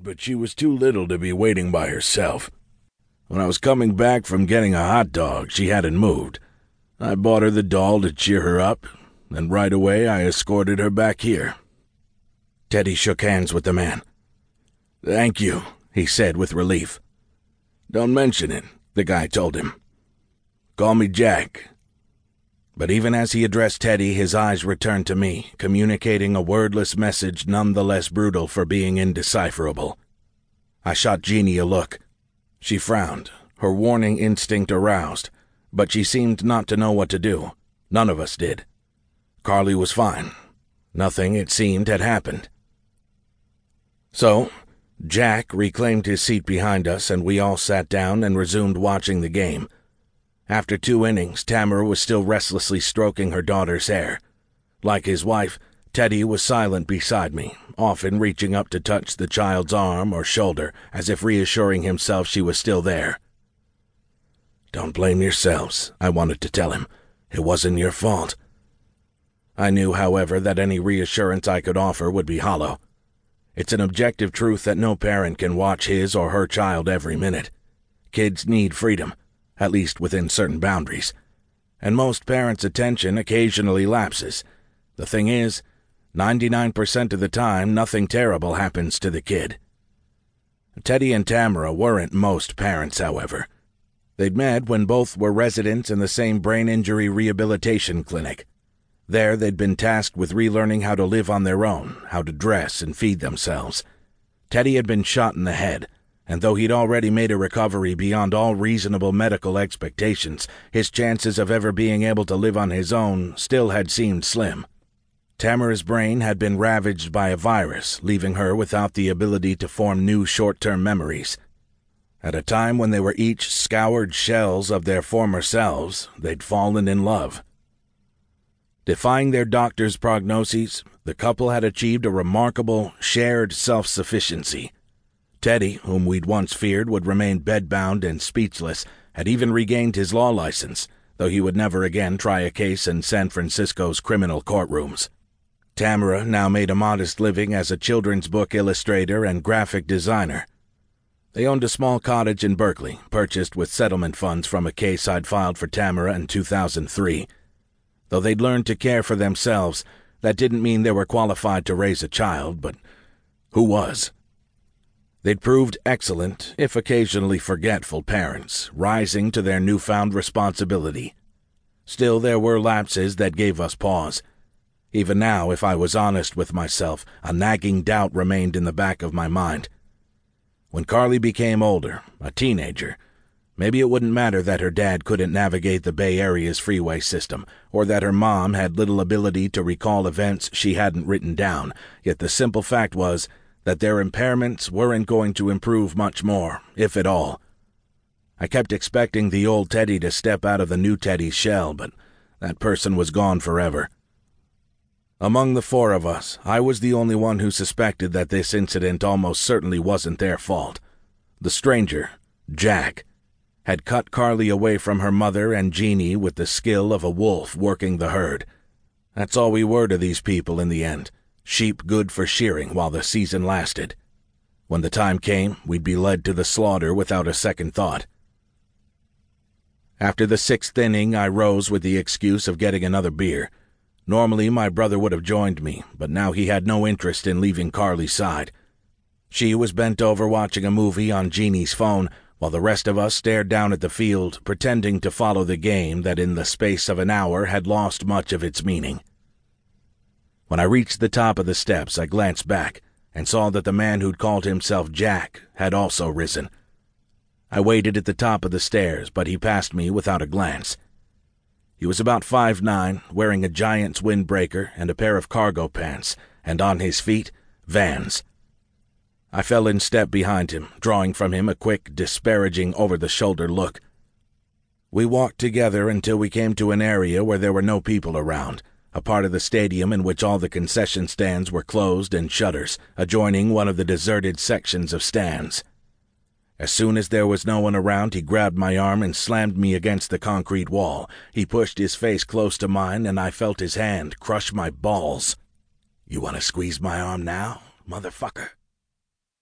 but she was too little to be waiting by herself. When I was coming back from getting a hot dog, she hadn't moved. I bought her the doll to cheer her up, and right away I escorted her back here." Teddy shook hands with the man. "Thank you," he said with relief. "Don't mention it," the guy told him. "Call me Jack." But even as he addressed Teddy, his eyes returned to me, communicating a wordless message none the less brutal for being indecipherable. I shot Jeannie a look. She frowned, her warning instinct aroused, but she seemed not to know what to do. None of us did. Carly was fine. Nothing, it seemed, had happened. So, Jack reclaimed his seat behind us, and we all sat down and resumed watching the game. After 2 innings, Tamara was still restlessly stroking her daughter's hair. Like his wife, Teddy was silent beside me, often reaching up to touch the child's arm or shoulder, as if reassuring himself she was still there. "Don't blame yourselves," I wanted to tell him. "It wasn't your fault." I knew, however, that any reassurance I could offer would be hollow. It's an objective truth that no parent can watch his or her child every minute. Kids need freedom, at least within certain boundaries, and most parents' attention occasionally lapses. The thing is, 99% of the time, nothing terrible happens to the kid. Teddy and Tamara weren't most parents, however. They'd met when both were residents in the same brain injury rehabilitation clinic. There, they'd been tasked with relearning how to live on their own, how to dress and feed themselves. Teddy had been shot in the head, and though he'd already made a recovery beyond all reasonable medical expectations, his chances of ever being able to live on his own still had seemed slim. Tamara's brain had been ravaged by a virus, leaving her without the ability to form new short-term memories. At a time when they were each scoured shells of their former selves, they'd fallen in love. Defying their doctors' prognoses, the couple had achieved a remarkable, shared self-sufficiency. Teddy, whom we'd once feared would remain bedbound and speechless, had even regained his law license, though he would never again try a case in San Francisco's criminal courtrooms. Tamara now made a modest living as a children's book illustrator and graphic designer. They owned a small cottage in Berkeley, purchased with settlement funds from a case I'd filed for Tamara in 2003. Though they'd learned to care for themselves, that didn't mean they were qualified to raise a child, but who was? They'd proved excellent, if occasionally forgetful, parents, rising to their newfound responsibility. Still, there were lapses that gave us pause. Even now, if I was honest with myself, a nagging doubt remained in the back of my mind. When Carly became older, a teenager, maybe it wouldn't matter that her dad couldn't navigate the Bay Area's freeway system, or that her mom had little ability to recall events she hadn't written down, yet the simple fact was that their impairments weren't going to improve much more, if at all. I kept expecting the old Teddy to step out of the new Teddy's shell, but that person was gone forever. Among the 4 of us, I was the only one who suspected that this incident almost certainly wasn't their fault. The stranger, Jack, had cut Carly away from her mother and Jeannie with the skill of a wolf working the herd. That's all we were to these people in the end, sheep good for shearing while the season lasted. When the time came, we'd be led to the slaughter without a second thought. After the 6th inning, I rose with the excuse of getting another beer. Normally, my brother would have joined me, but now he had no interest in leaving Carly's side. She was bent over watching a movie on Jeannie's phone, while the rest of us stared down at the field, pretending to follow the game that in the space of an hour had lost much of its meaning. When I reached the top of the steps, I glanced back and saw that the man who'd called himself Jack had also risen. I waited at the top of the stairs, but he passed me without a glance. He was about 5'9", wearing a Giant's windbreaker and a pair of cargo pants, and on his feet, Vans. I fell in step behind him, drawing from him a quick, disparaging, over-the-shoulder look. We walked together until we came to an area where there were no people around, a part of the stadium in which all the concession stands were closed and shutters, adjoining one of the deserted sections of stands. As soon as there was no one around, he grabbed my arm and slammed me against the concrete wall. He pushed his face close to mine, and I felt his hand crush my balls. "You want to squeeze my arm now, motherfucker?"